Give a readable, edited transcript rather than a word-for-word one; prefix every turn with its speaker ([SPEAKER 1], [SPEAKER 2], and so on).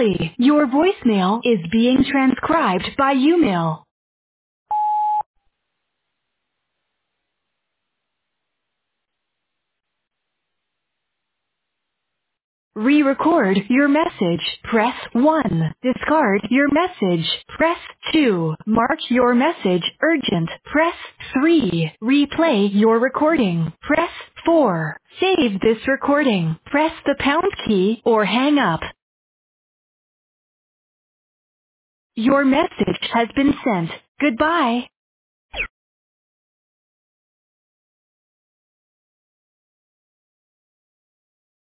[SPEAKER 1] Sorry, your voicemail is being transcribed by Umail. Re-record your message. Press 1. Discard your message. Press 2. Mark your message urgent. Press 3. Replay your recording. Press 4. Save this recording. Press the pound key or hang up. Your message has been sent. Goodbye.